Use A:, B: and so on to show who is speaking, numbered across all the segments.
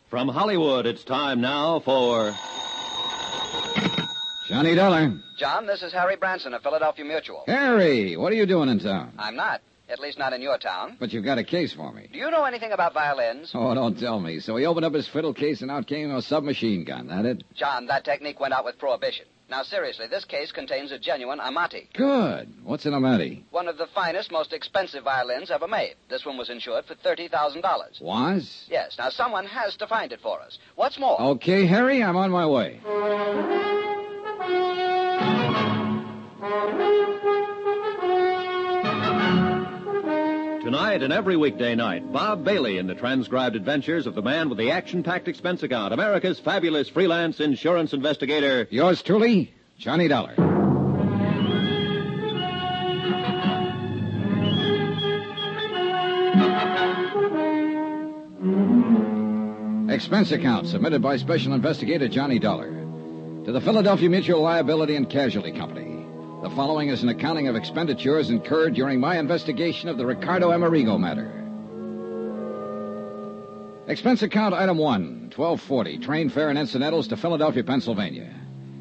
A: From Hollywood, it's time now for...
B: Johnny Dollar.
C: John, this is Harry Branson of Philadelphia Mutual.
B: Harry, what are you doing in town?
C: I'm not. At least not in your town.
B: But you've got a case for me.
C: Do you know anything about violins?
B: Oh, don't tell me. So he opened up his fiddle case and out came a submachine gun, that it?
C: John, that technique went out with Prohibition. Now, seriously, this case contains a genuine Amati.
B: Good. What's an Amati?
C: One of the finest, most expensive violins ever made. This one was insured for $30,000.
B: Was?
C: Yes. Now, someone has to find it for us. What's more...
B: Okay, Harry, I'm on my way.
A: Tonight and every weekday night, Bob Bailey in the transcribed adventures of the man with the action-packed expense account, America's fabulous freelance insurance investigator.
B: Yours truly, Johnny Dollar. Expense account submitted by Special Investigator Johnny Dollar to the Philadelphia Mutual Liability and Casualty Company. The following is an accounting of expenditures incurred during my investigation of the Ricardo Amerigo matter. Expense account item 1, $12.40, train fare and incidentals to Philadelphia, Pennsylvania.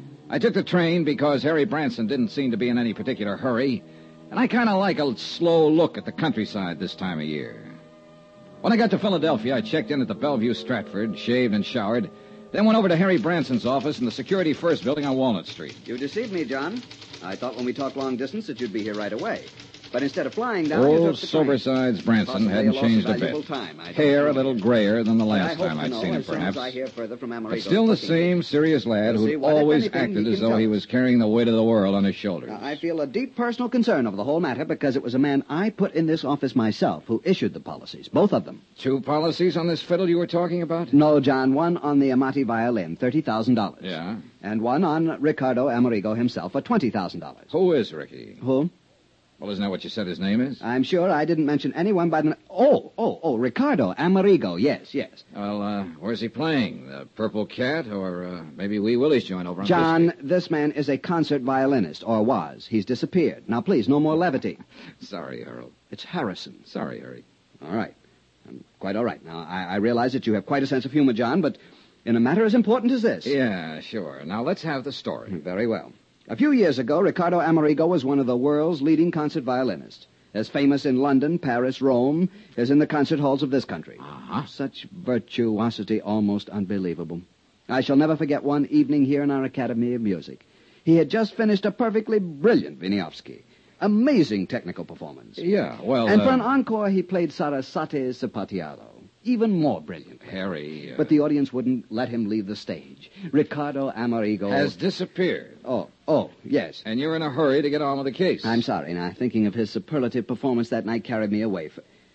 B: I took the train because Harry Branson didn't seem to be in any particular hurry, and I kind of like a slow look at the countryside this time of year. When I got to Philadelphia, I checked in at the Bellevue Stratford, shaved and showered, then went over to Harry Branson's office in the Security First building on Walnut Street.
C: You deceived me, John. I thought when we talked long distance that you'd be here right away. But instead of flying down, you took the train.
B: Sobersides Branson hadn't changed a bit. Hair a little grayer than the last time I'd seen him, perhaps.
C: I hear further from Amerigo,
B: but still the same serious lad who always acted as though he was carrying the weight of the world on his shoulders.
C: I feel a deep personal concern over the whole matter because it was a man I put in this office myself who issued the policies, both of them.
B: 2 policies on this fiddle you were talking about?
C: No, John. One on the Amati violin, $30,000.
B: Yeah?
C: And one on Ricardo Amerigo himself for $20,000.
B: Who is Ricky?
C: Who?
B: Well, isn't that what you said his name is?
C: I'm sure I didn't mention anyone by the... Oh, Ricardo Amerigo, yes.
B: Well, where's he playing? The Purple Cat or maybe Wee Willie's joint over on
C: John,
B: Biscayne?
C: this man is a concert violinist, or was. He's disappeared. Now, please, no more levity.
B: Sorry, Harold.
C: It's Harrison.
B: Sorry, Harry.
C: All right. I'm quite all right. Now, I realize that you have quite a sense of humor, John, but in a matter as important as this...
B: Yeah, sure. Now, let's have the story.
C: Very well. A few years ago, Ricardo Amerigo was one of the world's leading concert violinists, as famous in London, Paris, Rome, as in the concert halls of this country.
B: Uh-huh.
C: Such virtuosity, almost unbelievable. I shall never forget one evening here in our Academy of Music. He had just finished a perfectly brilliant Wieniawski. Amazing technical performance.
B: Yeah, well...
C: And for an encore, he played Sarasate Sapatialo. Even more brilliant.
B: Harry...
C: But the audience wouldn't let him leave the stage. Ricardo Amerigo...
B: has disappeared.
C: Oh, yes.
B: And you're in a hurry to get on with the case.
C: I'm sorry. Now, thinking of his superlative performance that night carried me away.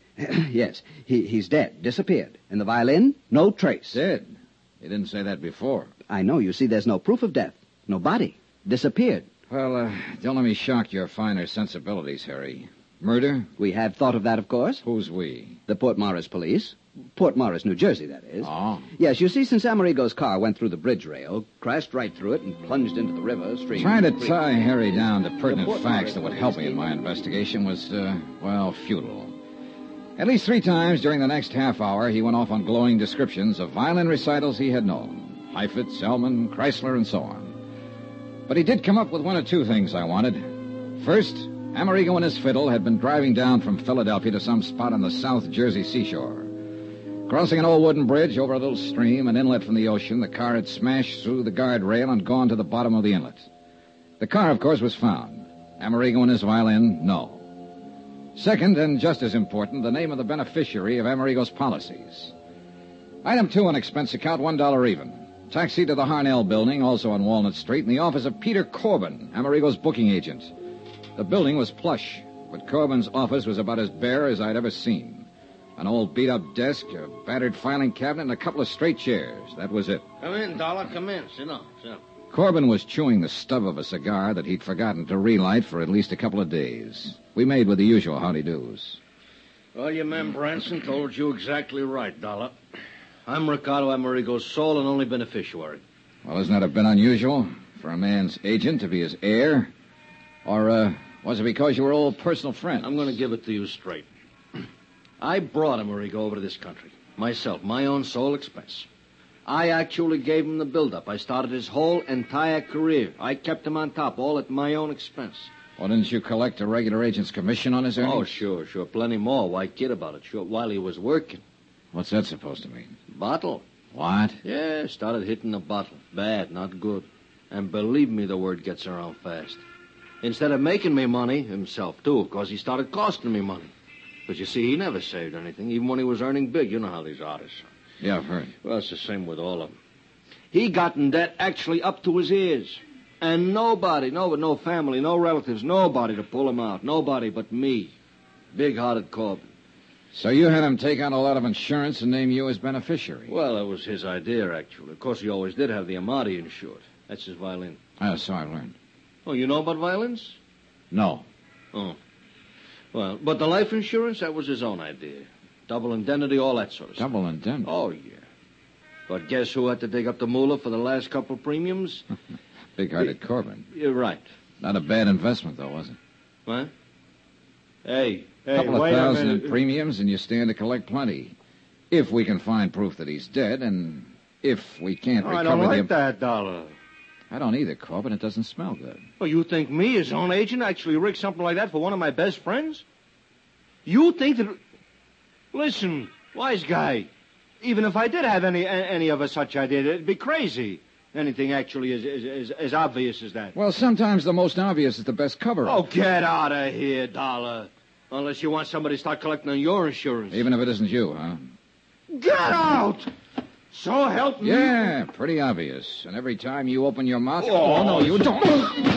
C: Yes, he's dead. Disappeared. And the violin? No trace.
B: Dead? You didn't say that before.
C: I know. You see, there's no proof of death. No body. Disappeared.
B: Well, don't let me shock your finer sensibilities, Harry. Murder?
C: We have thought of that, of course.
B: Who's we?
C: The Port Morris police. Port Morris, New Jersey, that is.
B: Oh.
C: Yes, you see, since Amerigo's car went through the bridge rail, crashed right through it, and plunged into the river stream...
B: Trying to tie Harry down to pertinent facts that would help me in my investigation was, futile. At least 3 times during the next half hour, he went off on glowing descriptions of violin recitals he had known. Heifetz, Selman, Chrysler, and so on. But he did come up with 1 or 2 things I wanted. First, Amerigo and his fiddle had been driving down from Philadelphia to some spot on the South Jersey seashore. Crossing an old wooden bridge over a little stream, an inlet from the ocean, the car had smashed through the guardrail and gone to the bottom of the inlet. The car, of course, was found. Amerigo and his violin, no. Second, and just as important, the name of the beneficiary of Amerigo's policies. Item 2 on expense account, $1 even. Taxi to the Harnell building, also on Walnut Street, in the office of Peter Corbin, Amerigo's booking agent. The building was plush, but Corbin's office was about as bare as I'd ever seen. An old beat-up desk, a battered filing cabinet, and a couple of straight chairs. That was it.
D: Come in, Dollar. Come in. Sit down.
B: Corbin was chewing the stub of a cigar that he'd forgotten to relight for at least a couple of days. We made with the usual howdy-do's.
D: Well, your man Branson told you exactly right, Dollar. I'm Ricardo Amerigo's sole and only beneficiary.
B: Well, isn't that a bit unusual for a man's agent to be his heir? Or, was it because you were old personal friends?
D: I'm going to give it to you straight. I brought Amerigo over to this country. Myself, my own sole expense. I actually gave him the build-up. I started his whole entire career. I kept him on top, all at my own expense.
B: Well, didn't you collect a regular agent's commission on his earnings?
D: Oh, sure. Plenty more. Why kid about it? Sure, while he was working.
B: What's that supposed to mean?
D: Bottle.
B: What?
D: Yeah, started hitting the bottle. Bad, not good. And believe me, the word gets around fast. Instead of making me money, himself, too, of course, he started costing me money. But you see, he never saved anything, even when he was earning big. You know how these artists are.
B: Yeah, I've heard.
D: Well, it's the same with all of them. He got in debt actually up to his ears. And nobody, no family, no relatives, nobody to pull him out. Nobody but me. Big-hearted Corbin.
B: So you had him take out a lot of insurance and name you as beneficiary?
D: Well, that was his idea, actually. Of course, he always did have the Amati insured. That's his violin.
B: Oh, so I learned.
D: Oh, you know about violins?
B: No.
D: Oh. Well, but the life insurance, that was his own idea. Double indemnity, all that sort of stuff.
B: Double indemnity?
D: Oh, yeah. But guess who had to dig up the moolah for the last couple premiums?
B: Big-hearted Corbin.
D: You're right.
B: Not a bad investment, though, was it?
D: What? Hey,
B: Couple of
D: wait a
B: thousand
D: minute.
B: in premiums, and you stand to collect plenty. If we can find proof that he's dead, and if we can't recover
D: I don't like
B: the...
D: that dollar.
B: I don't either, Corbin. It doesn't smell good.
D: Well, you think me, his own agent, actually rigged something like that for one of my best friends? You think that... Listen, wise guy. Even if I did have any of a such idea, it'd be crazy. Anything actually as obvious as that.
B: Well, sometimes the most obvious is the best cover-up.
D: Oh, get out of here, Dollar. Unless you want somebody to start collecting on your insurance.
B: Even if it isn't you, huh?
D: Get out! So help me.
B: Yeah, pretty obvious. And every time you open your mouth...
D: Oh,
B: no, you don't.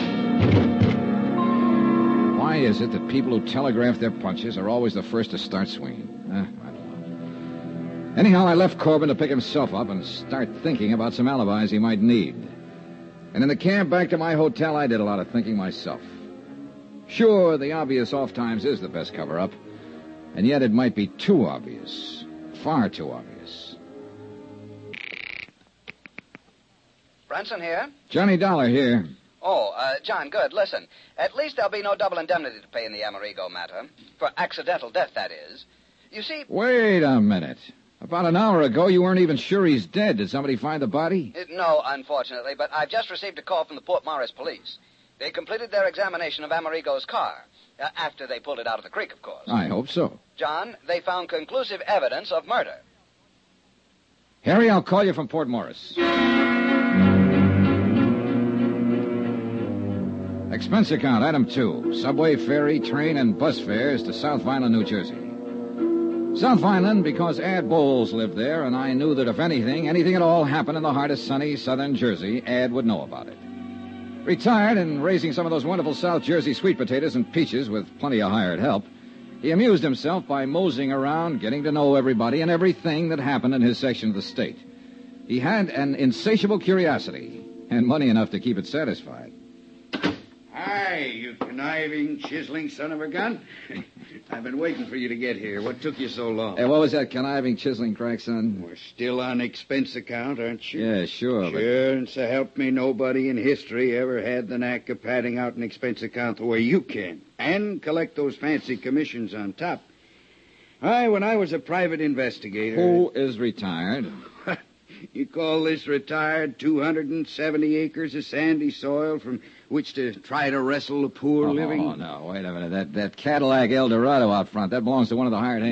B: Why is it that people who telegraph their punches are always the first to start swinging? I don't know. Anyhow, I left Corbin to pick himself up and start thinking about some alibis he might need. And in the cab back to my hotel, I did a lot of thinking myself. Sure, the obvious off times is the best cover-up. And yet it might be too obvious. Far too obvious.
C: Branson here?
B: Johnny Dollar here.
C: Oh, John, good. Listen, at least there'll be no double indemnity to pay in the Amerigo matter. For accidental death, that is. You see...
B: Wait a minute. About an hour ago, you weren't even sure he's dead. Did somebody find the body?
C: No, unfortunately, but I've just received a call from the Port Morris police. They completed their examination of Amerigo's car. After they pulled it out of the creek, of course.
B: I hope so.
C: John, they found conclusive evidence of murder.
B: Harry, I'll call you from Port Morris. Expense account, item 2. Subway, ferry, train, and bus fares to South Vineland, New Jersey. South Vineland because Ad Bowles lived there, and I knew that if anything at all happened in the heart of sunny southern Jersey, Ad would know about it. Retired and raising some of those wonderful South Jersey sweet potatoes and peaches with plenty of hired help, he amused himself by moseying around, getting to know everybody and everything that happened in his section of the state. He had an insatiable curiosity and money enough to keep it satisfied.
E: Hi, you conniving, chiseling son of a gun. I've been waiting for you to get here. What took you so long?
B: Hey, what was that conniving, chiseling crack, son?
E: We're still on expense account, aren't you?
B: Yeah, sure, but...
E: Sure, and so help me, nobody in history ever had the knack of padding out an expense account the way you can. And collect those fancy commissions on top. When I was a private investigator...
B: Who is retired?
E: You call this retired 270 acres of sandy soil from which to try to wrestle the poor living?
B: Oh, no, wait a minute. That Cadillac Eldorado out front, that belongs to one of the hired hands.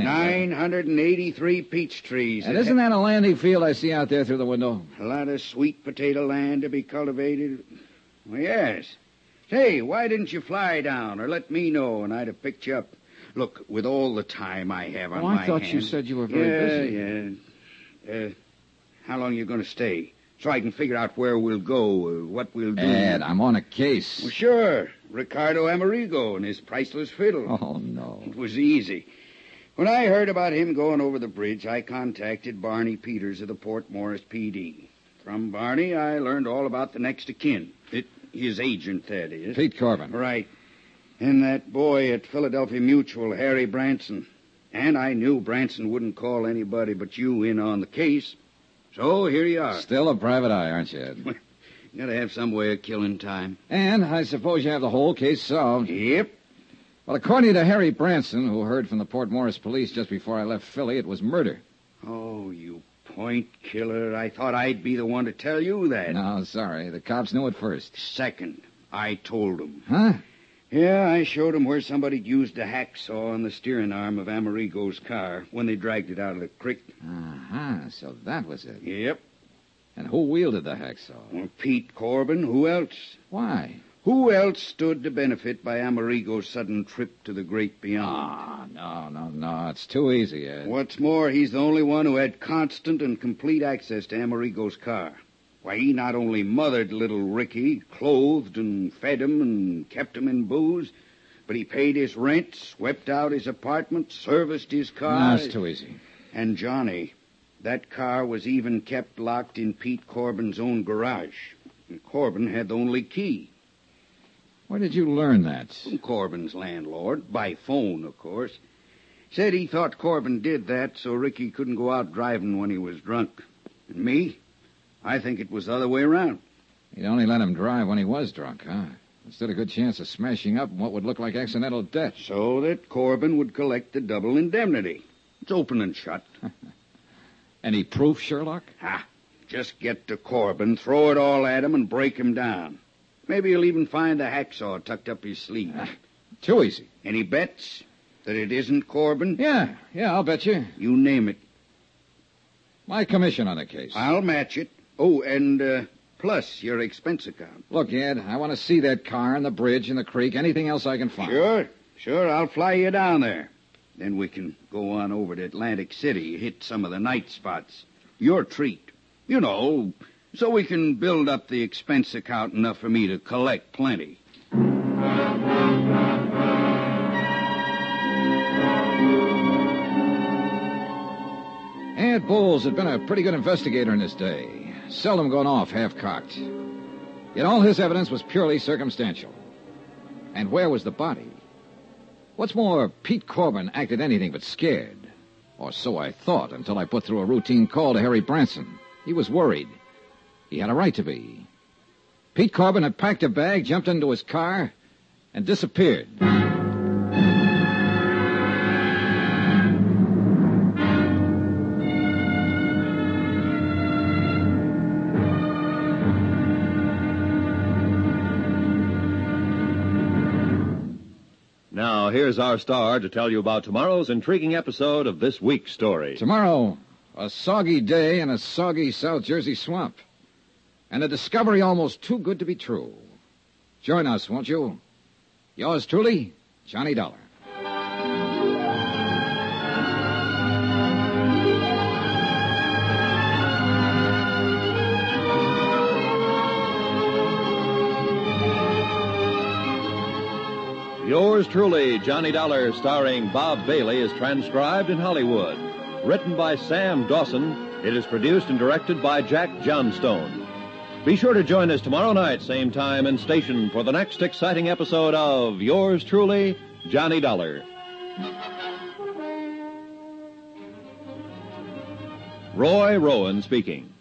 E: 983 peach trees.
B: And isn't that a landing field I see out there through the window?
E: A lot of sweet potato land to be cultivated. Well, yes. Say, why didn't you fly down or let me know and I'd have picked you up? Look, with all the time I have on my
B: I thought
E: hands...
B: you said you were very busy.
E: Yeah. How long are you going to stay? So I can figure out where we'll go, what we'll do.
B: Ed, I'm on a case.
E: Well, sure. Ricardo Amerigo and his priceless fiddle.
B: Oh, no.
E: It was easy. When I heard about him going over the bridge, I contacted Barney Peters of the Port Morris PD. From Barney, I learned all about the next of kin. His agent, that is.
B: Pete Corbin.
E: Right. And that boy at Philadelphia Mutual, Harry Branson. And I knew Branson wouldn't call anybody but you in on the case. So here you are.
B: Still a private eye, aren't you, Ed?
E: You gotta have some way of killing time.
B: And I suppose you have the whole case solved.
E: Yep.
B: Well, according to Harry Branson, who heard from the Port Morris police just before I left Philly, it was murder.
E: Oh, you Point killer. I thought I'd be the one to tell you that.
B: No, sorry. The cops knew it first.
E: Second, I told them.
B: Huh?
E: Yeah, I showed them where somebody'd used a hacksaw on the steering arm of Amerigo's car when they dragged it out of the creek.
B: Uh-huh. So that was it.
E: Yep.
B: And who wielded the hacksaw?
E: Well, Pete Corbin. Who else?
B: Why?
E: Who else stood to benefit by Amerigo's sudden trip to the great beyond?
B: No. It's too easy, Ed.
E: What's more, he's the only one who had constant and complete access to Amerigo's car. Why, he not only mothered little Ricky, clothed and fed him and kept him in booze, but he paid his rent, swept out his apartment, serviced his car.
B: No, it's too easy.
E: And Johnny, that car was even kept locked in Pete Corbin's own garage. And Corbin had the only key.
B: Where did you learn that?
E: From Corbin's landlord, by phone, of course. Said he thought Corbin did that so Ricky couldn't go out driving when he was drunk. And me? I think it was the other way around.
B: You'd only let him drive when he was drunk, huh? Instead, a good chance of smashing up what would look like accidental death.
E: So that Corbin would collect the double indemnity. It's open and shut.
B: Any proof, Sherlock?
E: Just get to Corbin, throw it all at him, and break him down. Maybe he'll even find the hacksaw tucked up his sleeve.
B: Too easy.
E: Any bets that it isn't Corbin?
B: Yeah, I'll bet you.
E: You name it.
B: My commission on the case.
E: I'll match it. Oh, and plus your expense account.
B: Look, Ed, I want to see that car and the bridge and the creek, anything else I can find.
E: Sure, I'll fly you down there. Then we can go on over to Atlantic City, hit some of the night spots. Your treat. You know, so we can build up the expense account enough for me to collect plenty.
B: Ed Bowles had been a pretty good investigator in his day, seldom gone off half-cocked. Yet all his evidence was purely circumstantial. And where was the body? What's more, Pete Corbin acted anything but scared. Or so I thought until I put through a routine call to Harry Branson. He was worried. He had a right to be. Pete Corbin had packed a bag, jumped into his car, and disappeared.
A: Now, here's our star to tell you about tomorrow's intriguing episode of this week's story.
B: Tomorrow, a soggy day in a soggy South Jersey swamp. And a discovery almost too good to be true. Join us, won't you? Yours truly, Johnny Dollar.
A: Yours truly, Johnny Dollar, starring Bob Bailey, is transcribed in Hollywood. Written by Sam Dawson, it is produced and directed by Jack Johnstone. Be sure to join us tomorrow night, same time and station, for the next exciting episode of Yours truly, Johnny Dollar. Roy Rowan speaking.